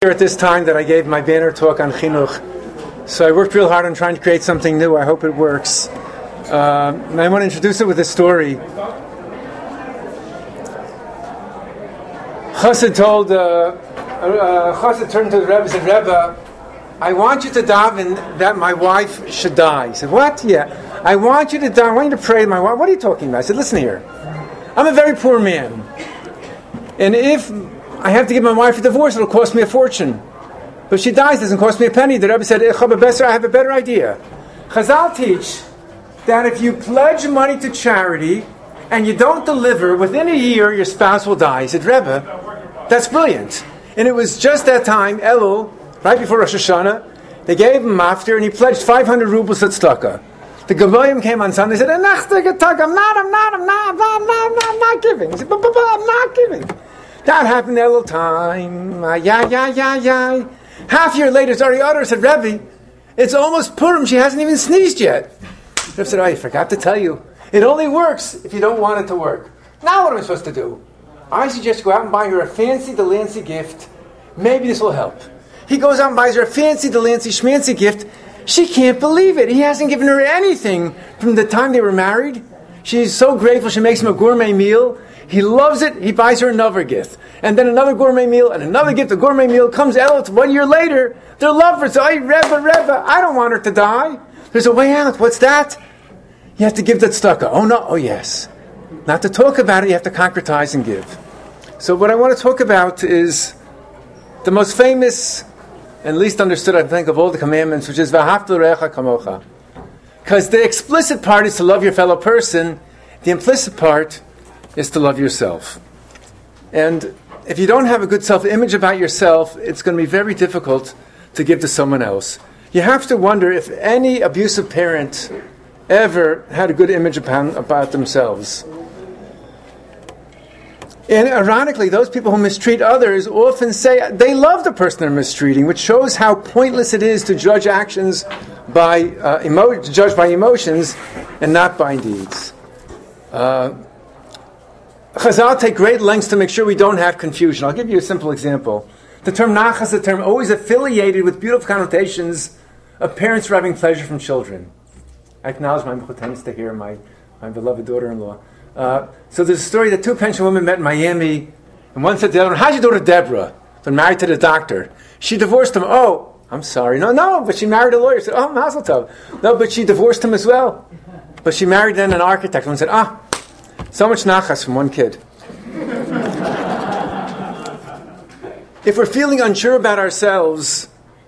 Here at this time that I gave my banner talk on Chinuch. So I worked real hard on trying to create something new. I hope it works. And I want to introduce it with a story. Chassid turned to the Rebbe and said, Rebbe, I want you to daven that my wife should die. He said, what? Yeah. I want you to die. I want you to pray to my wife. What are you talking about? I said, listen here. I'm a very poor man. And if I have to give my wife a divorce, it'll cost me a fortune. But if she dies, it doesn't cost me a penny. The Rebbe said, I have a better idea. Chazal teach that if you pledge money to charity and you don't deliver, within a year your spouse will die. He said, Rebbe, that's brilliant. And it was just that time, Elul, right before Rosh Hashanah, they gave him after, and he pledged 500 rubles at tzedakah. The Gevoyim came on Sunday and said, I'm not giving. He said, but I'm not giving. That happened a little time. Half year later, Zari Adar said, Rebbe, it's almost Purim. She hasn't even sneezed yet. Rebbe said, I forgot to tell you. It only works if you don't want it to work. Now what am I supposed to do? I suggest you go out and buy her a fancy Delancey gift. Maybe this will help. He goes out and buys her a fancy Delancey schmancy gift. She can't believe it. He hasn't given her anything from the time they were married. She's so grateful. She makes him a gourmet meal. He loves it. He buys her another gift. And then another gourmet meal, and another gift, a gourmet meal. Comes Elul, 1 year later, they're lovers. So, hey, Rebbe, I don't want her to die. There's a way out. What's that? You have to give that tzedakah. Oh, no. Oh, yes. Not to talk about it, you have to concretize and give. So what I want to talk about is the most famous and least understood, I think, of all the commandments, which is V'ahavta l'reacha kamocha. Because the explicit part is to love your fellow person. The implicit part is to love yourself. And if you don't have a good self-image about yourself, it's going to be very difficult to give to someone else. You have to wonder if any abusive parent ever had a good image about themselves. And ironically, those people who mistreat others often say they love the person they're mistreating, which shows how pointless it is to judge actions by emotions and not by deeds. Chazal take great lengths to make sure we don't have confusion. I'll give you a simple example. The term nachas is a term always affiliated with beautiful connotations of parents deriving pleasure from children. I acknowledge my mechutenis to hear my beloved daughter-in-law. So there's a story that two pension women met in Miami, and one said to the other one, how's your daughter Deborah? Been married to the doctor. She divorced him. Oh, I'm sorry. No, but she married a lawyer. Said, oh, mazel tov. No, but she divorced him as well. But she married then an architect. One said, so much nachas from one kid. If we're feeling unsure about ourselves,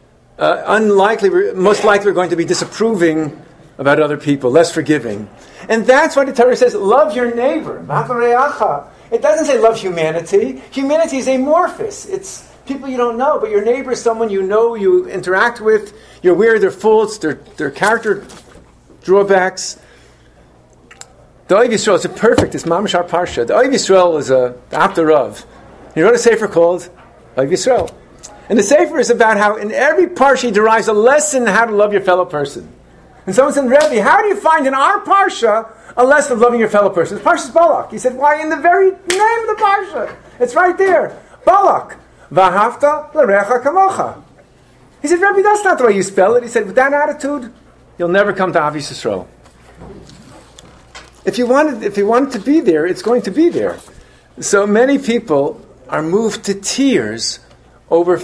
most likely we're going to be disapproving about other people, less forgiving. And that's why the Torah says, love your neighbor. It doesn't say love humanity. Humanity is amorphous. It's people you don't know, but your neighbor is someone you know, you interact with, you're aware of their faults, their character drawbacks. The Oiv Yisrael is perfect. It's Mamash our Parsha. The Oiv Yisrael is the Abda Rav. He wrote a sefer called Oiv Yisrael. And the sefer is about how in every Parsha he derives a lesson how to love your fellow person. And someone said, Rebbe, how do you find in our Parsha a lesson of loving your fellow person? The Parsha's Balak. He said, why, in the very name of the Parsha. It's right there. Balak. V'ahavta l'recha kamocha. He said, Rebbe, that's not the way you spell it. He said, with that attitude, you'll never come to Avis Yisrael. If you want it to be there, it's going to be there. So many people are moved to tears over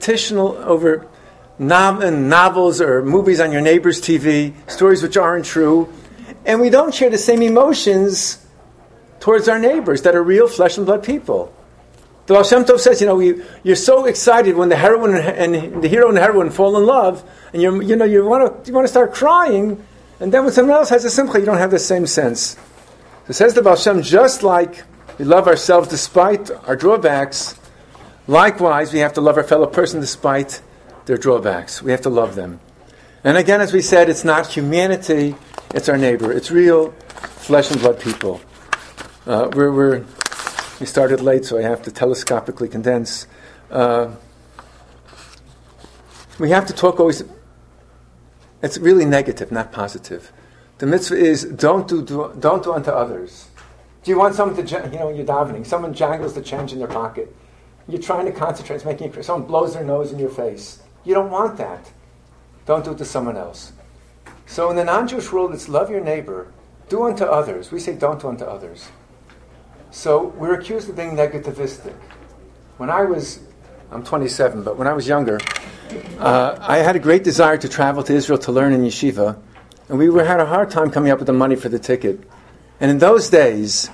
novels or movies on your neighbor's TV, stories which aren't true, and we don't share the same emotions towards our neighbors that are real flesh and blood people. The Baal Shem Tov says, you're so excited when the hero and the heroine fall in love, and you want to start crying, and then when someone else has a simcha, you don't have the same sense. So says the Baal Shem, just like we love ourselves despite our drawbacks, likewise we have to love our fellow person despite their drawbacks. We have to love them. And again, as we said, it's not humanity, it's our neighbor. It's real flesh and blood people. We started late, so I have to telescopically condense. We have to talk always. It's really negative, not positive. The mitzvah is don't do unto others. Do you want someone to, you're davening, someone jangles the change in their pocket. You're trying to concentrate. It's making someone blows their nose in your face. You don't want that. Don't do it to someone else. So in the non-Jewish world, it's love your neighbor. Do unto others. We say don't do unto others. So we're accused of being negativistic. I'm 27, but when I was younger, I had a great desire to travel to Israel to learn in yeshiva, and we had a hard time coming up with the money for the ticket. And in those days,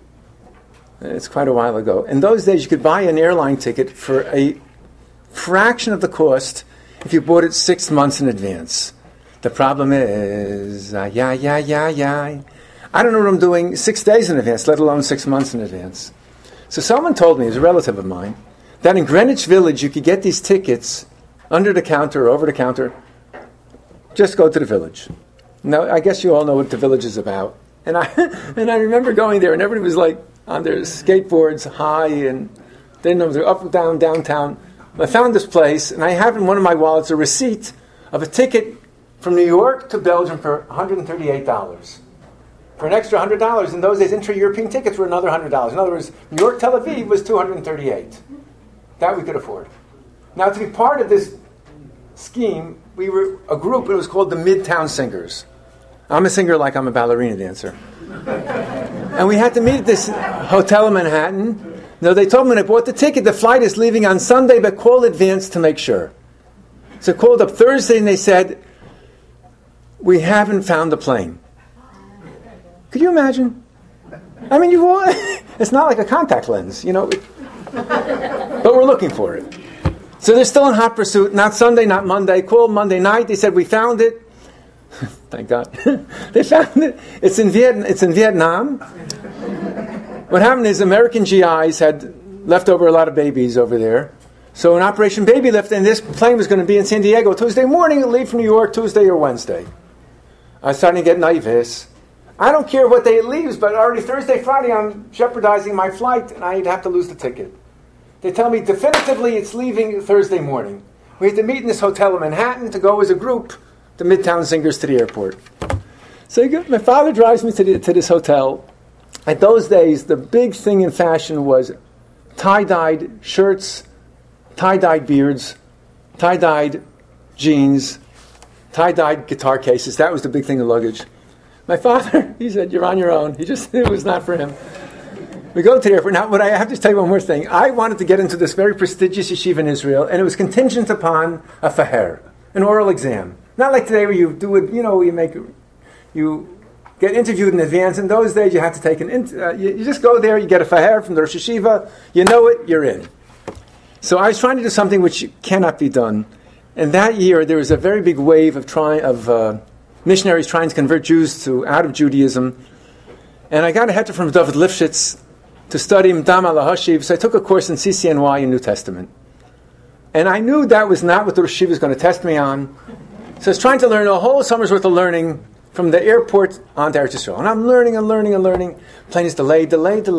it's quite a while ago, in those days you could buy an airline ticket for a fraction of the cost if you bought it 6 months in advance. The problem is, I don't know what I'm doing 6 days in advance, let alone 6 months in advance. So someone told me, it was a relative of mine, that in Greenwich Village you could get these tickets under the counter or over the counter. Just go to the Village. Now, I guess you all know what the Village is about. And I remember going there, and everybody was like on their skateboards high, and they know they're up and down downtown. I found this place, and I have in one of my wallets a receipt of a ticket from New York to Belgium for $138. For an extra $100, in those days, intra-European tickets were another $100. In other words, New York, Tel Aviv was $238. That we could afford. Now, to be part of this scheme, we were a group, it was called the Midtown Singers. I'm a singer like I'm a ballerina dancer. And we had to meet at this hotel in Manhattan. No, they told me when I bought the ticket, the flight is leaving on Sunday, but call advance to make sure. So I called up Thursday, and they said, we haven't found the plane. Could you imagine? I mean, it's not like a contact lens, but we're looking for it. So they're still in hot pursuit, not Sunday, not Monday. Called Monday night, they said, we found it. Thank God. They found it. It's in Vietnam. What happened is American GIs had left over a lot of babies over there. So an Operation Baby Lift, and this plane was going to be in San Diego Tuesday morning and leave from New York Tuesday or Wednesday. I was starting to get nervous. I don't care what day it leaves, but already Thursday, Friday, I'm jeopardizing my flight, and I'd have to lose the ticket. They tell me definitively it's leaving Thursday morning. We have to meet in this hotel in Manhattan to go as a group, the Midtown Singers, to the airport. So my father drives me to this hotel. At those days, the big thing in fashion was tie-dyed shirts, tie-dyed beards, tie-dyed jeans, tie-dyed guitar cases. That was the big thing in luggage. My father, he said, you're on your own. It was not for him. We go to the airport. Now, what I have to tell you one more thing. I wanted to get into this very prestigious yeshiva in Israel, and it was contingent upon a faher, an oral exam. Not like today where you do it, you get interviewed in advance. In those days, you had to take you just go there, you get a faher from the Rosh Yeshiva, you know it, you're in. So I was trying to do something which cannot be done. And that year, there was a very big wave of missionaries trying to convert Jews out of Judaism. And I got a heter from David Lifshitz to study Mdam al Hashiv, so I took a course in CCNY in New Testament. And I knew that was not what the Rosh Yeshiva was going to test me on. So I was trying to learn a whole summer's worth of learning from the airport on to Eretz Yisrael. And I'm learning and learning and learning. Plane is delayed.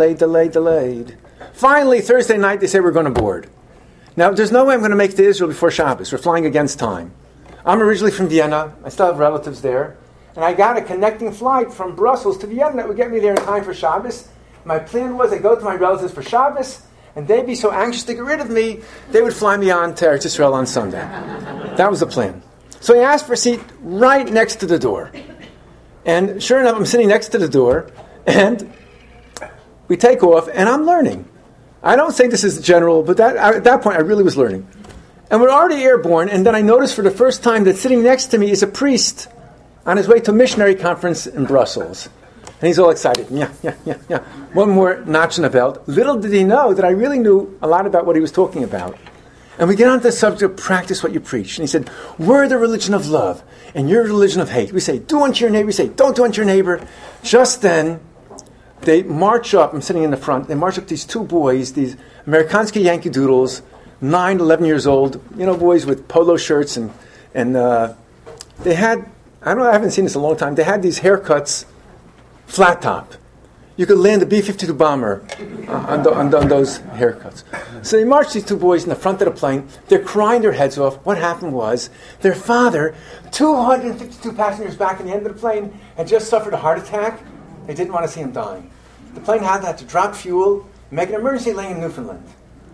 Finally, Thursday night, they say we're going to board. Now, there's no way I'm going to make it to Israel before Shabbos. We're flying against time. I'm originally from Vienna. I still have relatives there. And I got a connecting flight from Brussels to Vienna that would get me there in time for Shabbos. My plan was I'd go to my relatives for Shabbos, and they'd be so anxious to get rid of me, they would fly me on to Eretz Yisrael on Sunday. That was the plan. So I asked for a seat right next to the door. And sure enough, I'm sitting next to the door, and we take off, and I'm learning. I don't say this is general, but at that point I really was learning. And we're already airborne, and then I noticed for the first time that sitting next to me is a priest on his way to a missionary conference in Brussels. And he's all excited. Yeah. One more notch in the belt. Little did he know that I really knew a lot about what he was talking about. And we get on to the subject of practice what you preach. And he said, we're the religion of love, and you're the religion of hate. We say, do unto your neighbor. We say, don't do unto your neighbor. Just then, they march up. I'm sitting in the front. They march up these two boys, these Amerikansky Yankee Doodles, 9, 11 years old, boys with polo shirts. And they had, I haven't seen this in a long time, they had these haircuts, flat top. You could land a B-52 bomber on those haircuts. So they marched these two boys in the front of the plane. They're crying their heads off. What happened was their father, 252 passengers back in the end of the plane, had just suffered a heart attack. They didn't want to see him dying. The plane had to drop fuel, make an emergency landing in Newfoundland.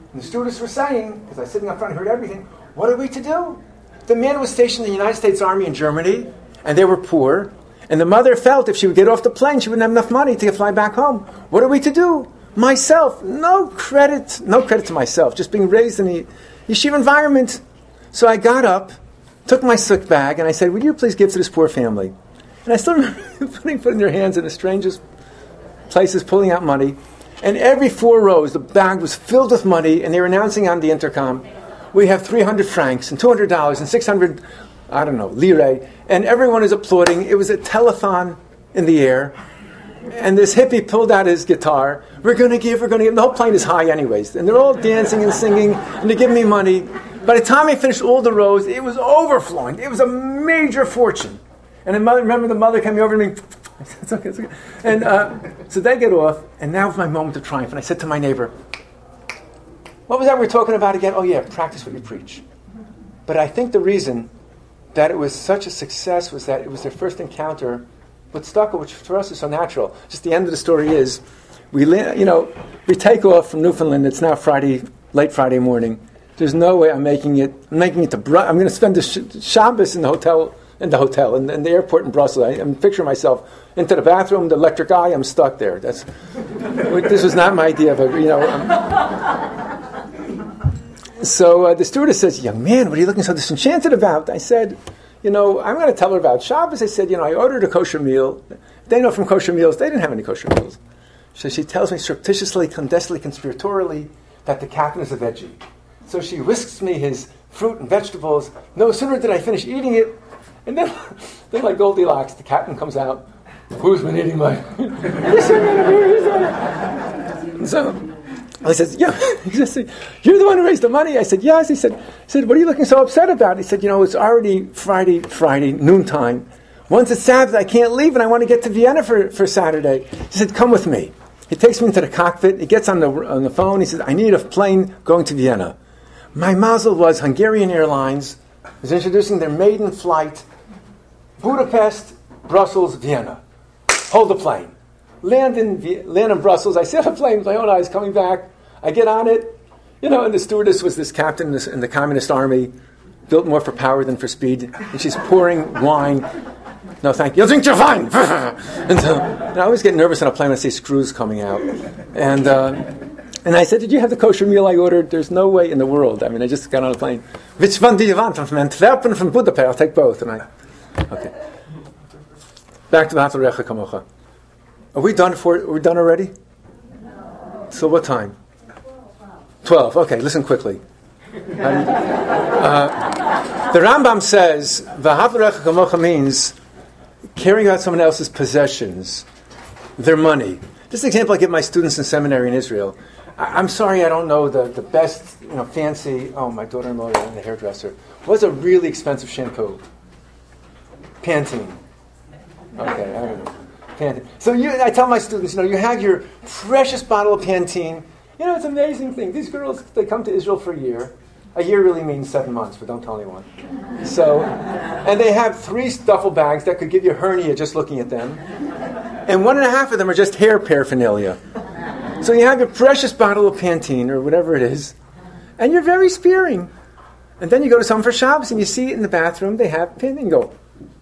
And the stewardess were saying, because I was sitting up front and heard everything, what are we to do? The man was stationed in the United States Army in Germany, and they were poor. And the mother felt if she would get off the plane, she wouldn't have enough money to fly back home. What are we to do? Myself, no credit to myself, just being raised in the yeshiva environment. So I got up, took my sick bag, and I said, would you please give to this poor family? And I still remember putting their hands in the strangest places, pulling out money. And every 4 rows, the bag was filled with money, and they were announcing on the intercom, we have 300 francs and $200 and 600, I don't know, lire. And everyone is applauding. It was a telethon in the air. And this hippie pulled out his guitar. We're going to give. The whole plane is high anyways. And they're all dancing and singing, and they're giving me money. By the time I finished all the rows, it was overflowing. It was a major fortune. And remember the mother came over to me. I said, it's okay, it's okay. And so they get off, and now was my moment of triumph. And I said to my neighbor, what was that we were talking about again? Oh yeah, practice what you preach. But I think the reason that it was such a success was that it was their first encounter with tzedakah, which for us is so natural. Just the end of the story is, we take off from Newfoundland. It's now late Friday morning. There's no way I'm making it to I'm going to spend the Shabbos in the hotel, in the airport in Brussels. I'm picturing myself into the bathroom, the electric eye. I'm stuck there. This was not my idea of So the stewardess says, young man, what are you looking so disenchanted about? I said, I'm going to tell her about Shabbos. I said, I ordered a kosher meal. They know from kosher meals, they didn't have any kosher meals. So she tells me surreptitiously, clandestinely, conspiratorially, that the captain is a veggie. So she whisks me his fruit and vegetables. No sooner did I finish eating it, and then like Goldilocks, the captain comes out. Who's been eating my... So I said, yeah. He said, you're the one who raised the money? I said, yes. He said, what are you looking so upset about? He said, it's already Friday, noontime. Once it's Sabbath, I can't leave, and I want to get to Vienna for Saturday. He said, come with me. He takes me into the cockpit. He gets on the phone. He says, I need a plane going to Vienna. My mazel was Hungarian Airlines was introducing their maiden flight, Budapest, Brussels, Vienna. Hold the plane. Land in Brussels. I see the plane with my own eyes coming back. I get on it. And the stewardess was this captain in the communist army, built more for power than for speed. And she's pouring wine. No, thank you. You'll drink your wine. and I always get nervous on a plane when I see screws coming out. And I said, did you have the kosher meal I ordered? There's no way in the world. I just got on a plane. Which one do you want? From Antwerpen, from Budapest? I'll take both. Okay. Back to the V'ahavta L'Recha Kamocha. Are we done already? So what time? 12. Okay, listen quickly. The Rambam says V'ahavta L'Recha Kamocha means carrying out someone else's possessions, their money. This is an example I give my students in seminary in Israel. I'm sorry I don't know the best, fancy, my daughter-in-law, the hairdresser, was a really expensive shampoo. Pantene. Okay, I don't know. Pantene. So I tell my students, you have your precious bottle of Pantene. It's an amazing thing. These girls, they come to Israel for a year. A year really means 7 months, but don't tell anyone. So, and they have 3 duffel bags that could give you a hernia just looking at them. And 1.5 of them are just hair paraphernalia. So you have your precious bottle of Pantene, or whatever it is, and you're very sparing. And then you go to someone for Shabbos, and you see it in the bathroom, they have Pantene, and go...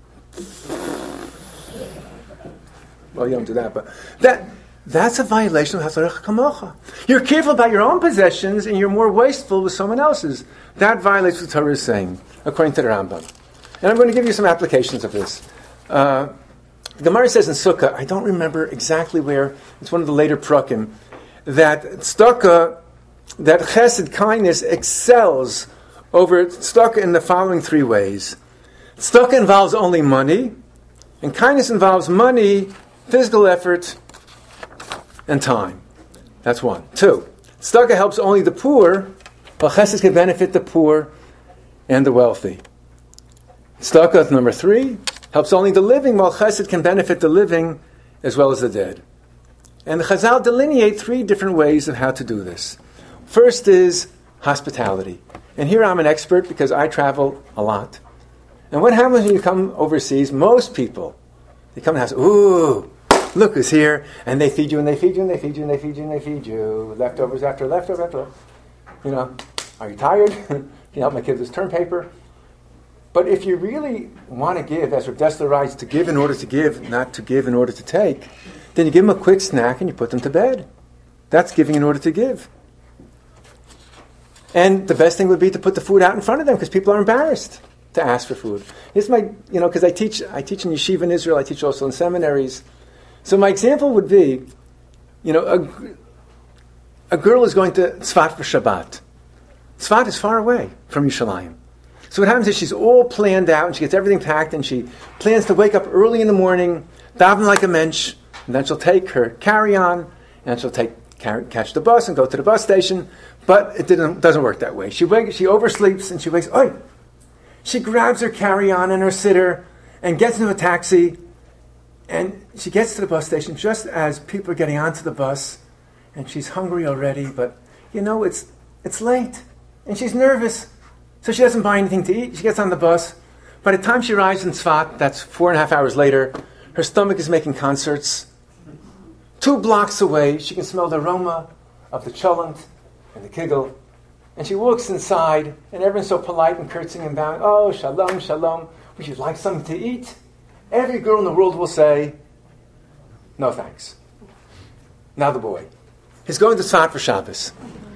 Well, you don't do that, but that's a violation of V'ahavta L'Recha Kamocha. You're careful about your own possessions, and you're more wasteful with someone else's. That violates what the Torah is saying, according to the Rambam. And I'm going to give you some applications of this. The Gemara says in Sukkah, I don't remember exactly where, it's one of the later Prakim, that tzedakah, that chesed, kindness, excels over tzedakah in the following 3 ways. Tzedakah involves only money, and kindness involves money, physical effort, and time. That's 1. 2, tzedakah helps only the poor, but chesed can benefit the poor and the wealthy. Tzedakah, number 3, helps only the living, while chesed can benefit the living as well as the dead. And the Chazal delineate 3 different ways of how to do this. First is hospitality. And here I'm an expert because I travel a lot. And what happens when you come overseas? Most people, they come to the house, ooh, look who's here, and they feed you, and they feed you, and they feed you, and they feed you, and they feed you. Leftovers after leftover after leftover. Are you tired? Can you help my kid with this term paper? But if you really want to give, as Reb Dessler writes, to give in order to give, not to give in order to take, then you give them a quick snack and you put them to bed. That's giving in order to give. And the best thing would be to put the food out in front of them because people are embarrassed to ask for food. Here's my, because I teach in yeshiva in Israel, I teach also in seminaries. So my example would be, a girl is going to Tzfat for Shabbat. Tzfat is far away from Yerushalayim. So what happens is she's all planned out and she gets everything packed and she plans to wake up early in the morning, daven like a mensch, and then she'll take her carry-on and she'll catch the bus and go to the bus station. But it doesn't work that way. She oversleeps and she wakes. She grabs her carry-on and her sitter and gets into a taxi. And she gets to the bus station just as people are getting onto the bus. And she's hungry already, but it's late. And she's nervous. So she doesn't buy anything to eat. She gets on the bus. By the time she arrives in Tzfat, that's 4.5 hours later, her stomach is making concerts. 2 blocks away, she can smell the aroma of the cholent and the kigel. And she walks inside, and everyone's so polite and curtsying and bowing. Oh, shalom, shalom. Would you like something to eat? Every girl in the world will say, no thanks. Now the boy. He's going to Tzfat for Shabbos.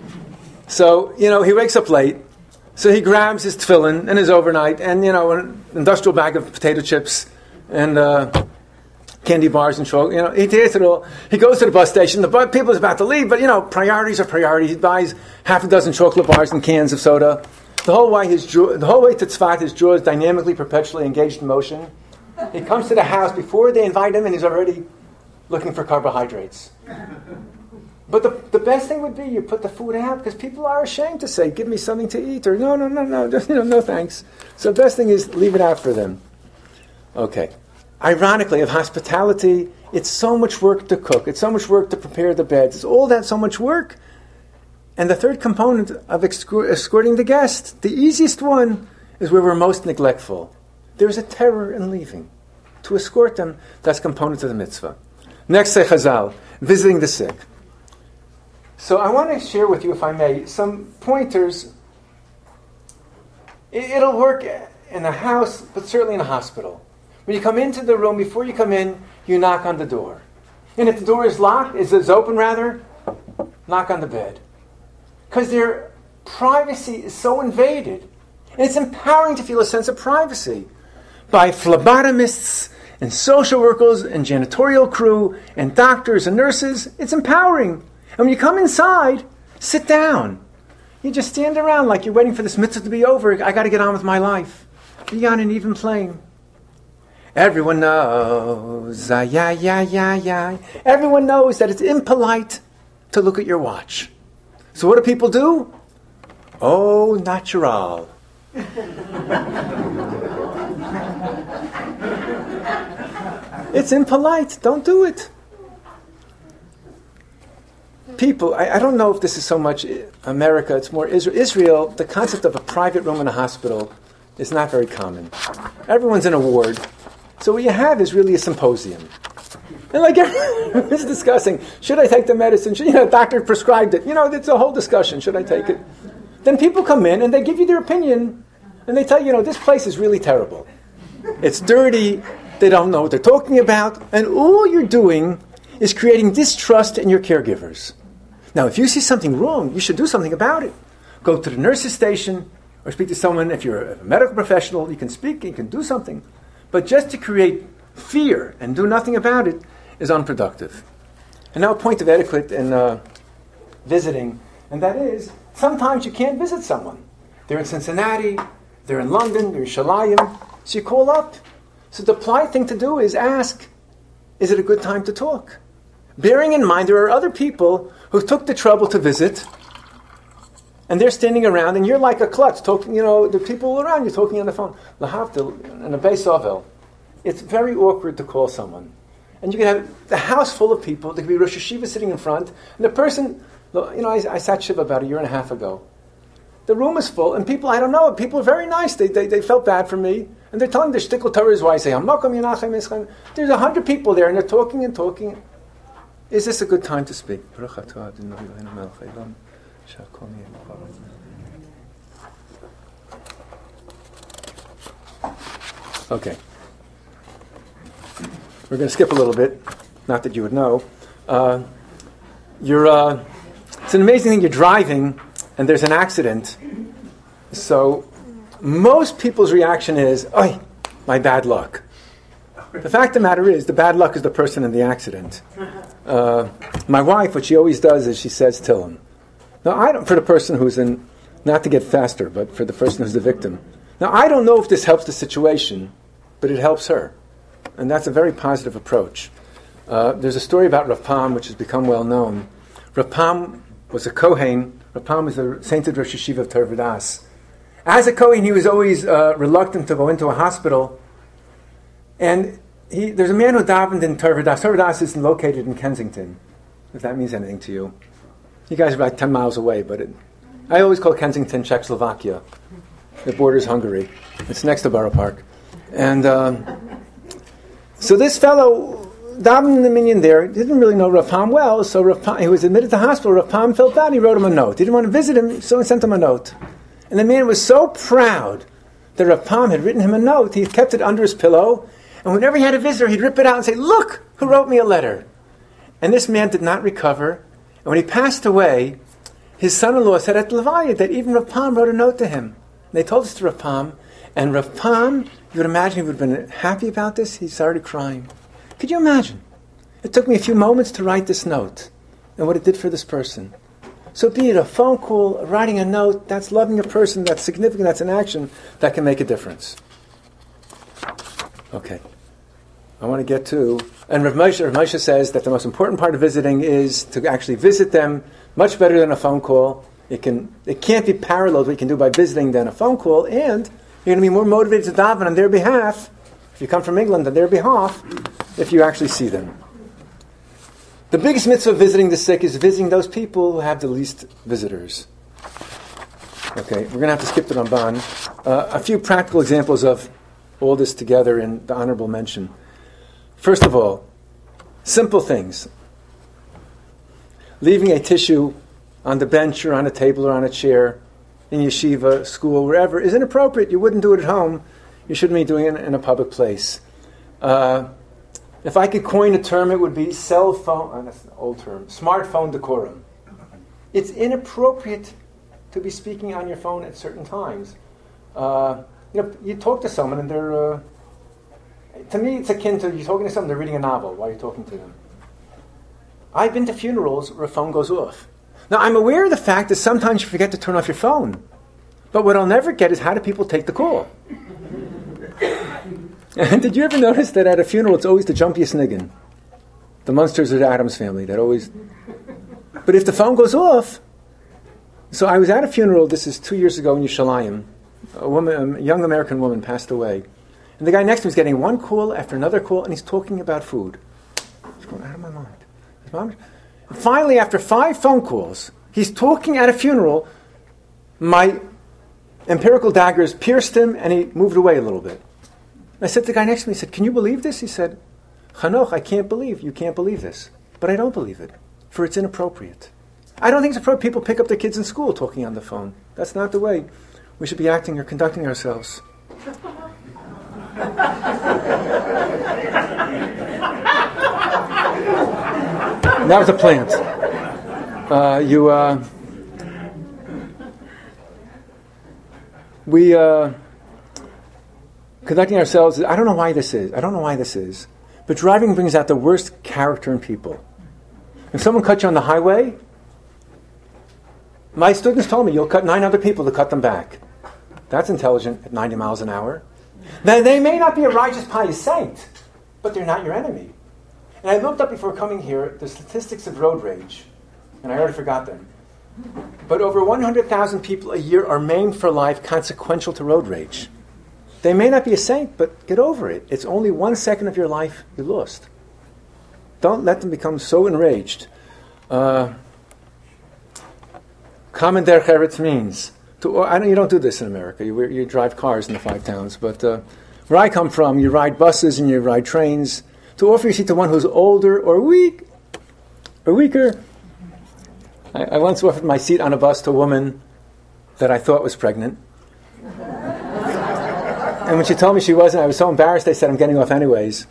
So, he wakes up late. So he grabs his tefillin and his overnight and, an industrial bag of potato chips and candy bars and chocolate. He takes it all. He goes to the bus station. The people is about to leave, but, priorities are priorities. He buys half a dozen chocolate bars and cans of soda. The whole way to Tzfat, his jaw is dynamically, perpetually engaged in motion. He comes to the house before they invite him and he's already looking for carbohydrates. But the best thing would be you put the food out because people are ashamed to say, give me something to eat, or no, just, no thanks. So the best thing is leave it out for them. Okay. Ironically, of hospitality, it's so much work to cook. It's so much work to prepare the beds. It's all that so much work. And the third component of escorting the guest, the easiest one, is where we're most neglectful. There's a terror in leaving. To escort them, that's component of the mitzvah. Next, say Chazal, visiting the sick. So I want to share with you, if I may, some pointers. It'll work in a house, but certainly in a hospital. When you come into the room, before you come in, you knock on the door. And if the door is locked, is open rather, knock on the bed. Because their privacy is so invaded. And it's empowering to feel a sense of privacy by phlebotomists and social workers and janitorial crew and doctors and nurses. It's empowering. And when you come inside, sit down. You just stand around like you're waiting for this mitzvah to be over. I got to get on with my life. Be on an even plane. Everyone knows. Everyone knows that it's impolite to look at your watch. So what do people do? Oh, natural. It's impolite. Don't do it. People, I don't know if this is so much America, it's more Israel. Israel, the concept of a private room in a hospital is not very common. Everyone's in a ward. So what you have is really a symposium. And like everyone's discussing, should I take the medicine? Doctor prescribed it. It's a whole discussion. Should I take it? Then people come in and they give you their opinion and they tell you, this place is really terrible. It's dirty. They don't know what they're talking about. And all you're doing is creating distrust in your caregivers. Now, if you see something wrong, you should do something about it. Go to the nurse's station or speak to someone. If you're a medical professional, you can speak, you can do something. But just to create fear and do nothing about it is unproductive. And now a point of etiquette in visiting, and that is, sometimes you can't visit someone. They're in Cincinnati, they're in London, they're in Shalayim, so you call up. So the polite thing to do is ask, is it a good time to talk? Bearing in mind there are other people who took the trouble to visit, and they're standing around, and you're like a klutz, talking, the people around you talking on the phone. Lahavdil, in a Beis Ovel, it's very awkward to call someone. And you can have the house full of people, there could be Rosh Hashiva sitting in front, and the person, I sat Shiva about 1.5 years ago. The room is full, and people, I don't know, people are very nice, they felt bad for me, and they're telling the shtickle Torah is why I say, there's 100 people there, and they're talking and talking. Is this a good time to speak? Okay. We're going to skip a little bit. Not that you would know. It's an amazing thing. You're driving, and there's an accident. So most people's reaction is, "Oi, my bad luck." The fact of the matter is, the bad luck is the person in the accident. My wife, what she always does is she says, "Tillim." Now, I don't, for the person who's in, not to get faster, but for the person who's the victim. Now, I don't know if this helps the situation, but it helps her. And that's a very positive approach. There's a story about Rav Pam, which has become well known. Rav Pam was a Kohen. Rav Pam was the sainted Rosh Yeshiva of Torah. As a Kohen, he was always reluctant to go into a hospital. And there's a man who davened in Torah. Torah is located in Kensington, if that means anything to you. You guys are about 10 miles away, but I always call Kensington Czechoslovakia. It borders Hungary. It's next to Borough Park. And so this fellow davened in the minyan there. He didn't really know Rav Pam well, so he was admitted to hospital. Rav Pam felt bad. He wrote him a note. He didn't want to visit him, so he sent him a note. And the man was so proud that Rav Pam had written him a note, he kept it under his pillow, and whenever he had a visitor, he'd rip it out and say, "Look, who wrote me a letter." And this man did not recover. And when he passed away, his son-in-law said at Levaya that even Rav Pam wrote a note to him. And they told this to Rav Pam, and Rav Pam, you would imagine he would have been happy about this. He started crying. Could you imagine? It took me a few moments to write this note, and what it did for this person. So be it a phone call, writing a note, that's loving a person, that's significant, that's an action that can make a difference. Okay. I want to get to... And Rav Moshe says that the most important part of visiting is to actually visit them, much better than a phone call. It can't be paralleled what you can do by visiting than a phone call, and you're going to be more motivated to daven on their behalf, if you come from England, on their behalf, if you actually see them. The biggest mitzvah of visiting the sick is visiting those people who have the least visitors. Okay, we're going to have to skip the Ramban. A few practical examples of all this together in the honorable mention. First of all, simple things. Leaving a tissue on the bench or on a table or on a chair in yeshiva, school, wherever, is inappropriate. You wouldn't do it at home. You shouldn't be doing it in a public place. If I could coin a term, it would be cell phone, that's an old term, smartphone decorum. It's inappropriate to be speaking on your phone at certain times. You talk to someone and they're... to me, it's akin to you talking to someone, they're reading a novel while you're talking to them. I've been to funerals where a phone goes off. Now, I'm aware of the fact that sometimes you forget to turn off your phone. But what I'll never get is how do people take the call? And did you ever notice that at a funeral it's always the jumpiest niggin? The Munsters or the Addams family, that always... But if the phone goes off... So I was at a funeral, this is 2 years ago in Yerushalayim. A young American woman passed away. And the guy next to me is getting one call after another call, and he's talking about food. He's going out of my mind. And finally, after 5 phone calls, he's talking at a funeral. My empirical daggers pierced him, and he moved away a little bit. I said to the guy next to me, I said, "Can you believe this?" He said, "Chanoch, I can't believe. You can't believe this." But I don't believe it, for it's inappropriate. I don't think it's appropriate people pick up their kids in school talking on the phone. That's not the way we should be acting or conducting ourselves. That was a plant. Conducting ourselves, I don't know why this is, but driving brings out the worst character in people. If someone cuts you on the highway, my students told me, you'll cut 9 other people to cut them back. That's intelligent at 90 miles an hour. Now, they may not be a righteous, pious saint, but they're not your enemy. And I looked up before coming here the statistics of road rage, and I already forgot them. But over 100,000 people a year are maimed for life consequential to road rage. They may not be a saint, but get over it. It's only 1 second of your life you lost. Don't let them become so enraged. Common derech eretz means... you don't do this in America. You drive cars in the 5 towns. But where I come from, you ride buses and you ride trains. To offer your seat to one who's older or weaker, I once offered my seat on a bus to a woman that I thought was pregnant. And when she told me she wasn't, I was so embarrassed, I said, I'm getting off anyways.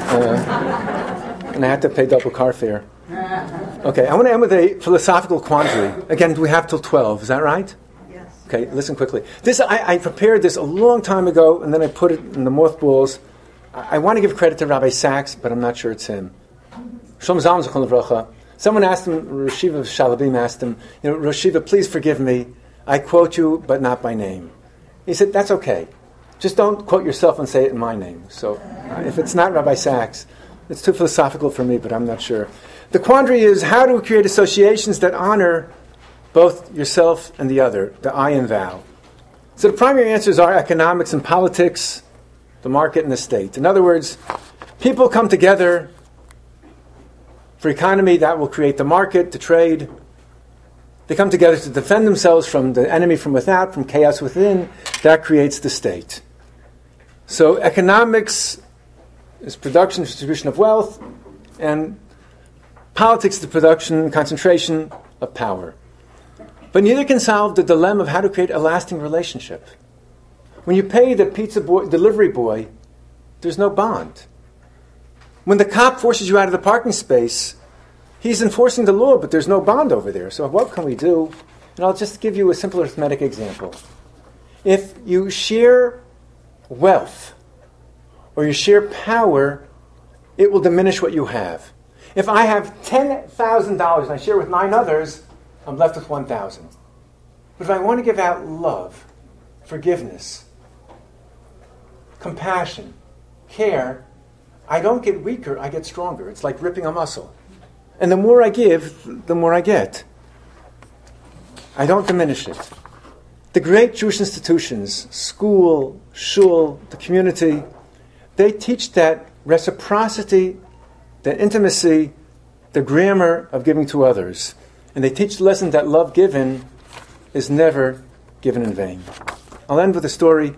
And I had to pay double car fare. Okay, I want to end with a philosophical quandary. Again, we have till 12, is that right? Yes. Okay, listen quickly. This I prepared this a long time ago, and then I put it in the mothballs. I want to give credit to Rabbi Sachs, but I'm not sure it's him. Shlomo Zalman Zechron Livracha. Someone asked him, Rosh Yeshiva Shalabim asked him, Rosh Yeshiva, please forgive me. I quote you, but not by name. He said, that's okay. Just don't quote yourself and say it in my name. So if it's not Rabbi Sachs, it's too philosophical for me, but I'm not sure. The quandary is how to create associations that honor both yourself and the other, the I and thou. So the primary answers are economics and politics, the market and the state. In other words, people come together for economy that will create the market, the trade. They come together to defend themselves from the enemy from without, from chaos within. That creates the state. So economics is production, distribution of wealth, and politics is the production and concentration of power. But neither can solve the dilemma of how to create a lasting relationship. When you pay the pizza boy, delivery boy, there's no bond. When the cop forces you out of the parking space, he's enforcing the law, but there's no bond over there. So what can we do? And I'll just give you a simple arithmetic example. If you share wealth or you share power, it will diminish what you have. If I have $10,000 and I share with 9 others, I'm left with 1,000. But if I want to give out love, forgiveness, compassion, care, I don't get weaker, I get stronger. It's like ripping a muscle. And the more I give, the more I get. I don't diminish it. The great Jewish institutions, school, shul, the community, they teach that reciprocity, that intimacy, the grammar of giving to others. And they teach the lesson that love given is never given in vain. I'll end with a story.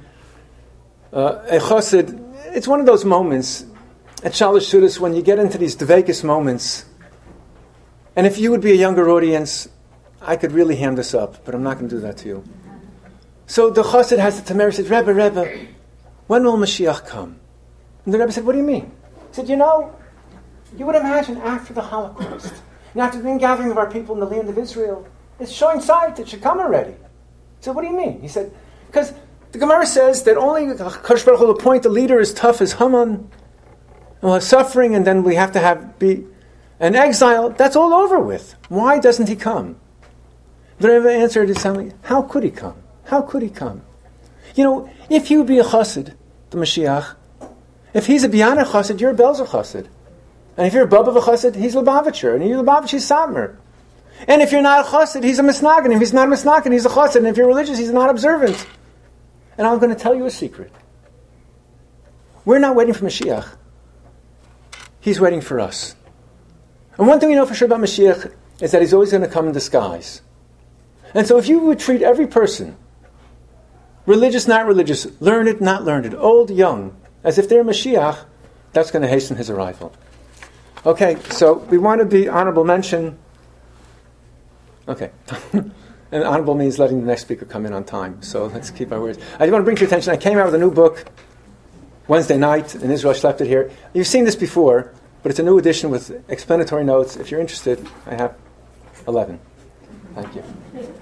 A chassid, it's one of those moments at Shalosh Seudos when you get into these dveikos moments. And if you would be a younger audience, I could really ham this up, but I'm not going to do that to you. So the chassid has the Tamar, said, Rebbe, when will Mashiach come? And the Rebbe said, what do you mean? He said, you would imagine after the Holocaust, and after the ingathering of our people in the land of Israel, it's showing signs it should come already. He said, what do you mean? He said, because the Gemara says that only Kadosh Baruch Hu will appoint a leader as tough as Haman, and we'll have suffering, and then we have to be an exile. That's all over with. Why doesn't he come? The Rebbe answered, how could he come? How could he come? If he would be a chassid, the Mashiach, if he's a Biyana chassid, you're a Belzer chassid. And if you're a Baba chassid, he's Lubavitcher. And if you're Lubavitcher, he's Satmar. And if you're not a chassid, he's a Misnagan. If he's not a Misnagan, he's a chassid. And if you're religious, he's not observant. And I'm going to tell you a secret. We're not waiting for Mashiach. He's waiting for us. And one thing we know for sure about Mashiach is that he's always going to come in disguise. And so if you would treat every person, religious, not religious, learned, not learned, old, young, as if they're Mashiach, that's going to hasten his arrival. Okay, so we want to be honorable mention. Okay. And honorable means letting the next speaker come in on time. So let's keep our words. I just want to bring to your attention, I came out with a new book Wednesday night in Israel. I left it here. You've seen this before, but it's a new edition with explanatory notes. If you're interested, I have 11. Thank you.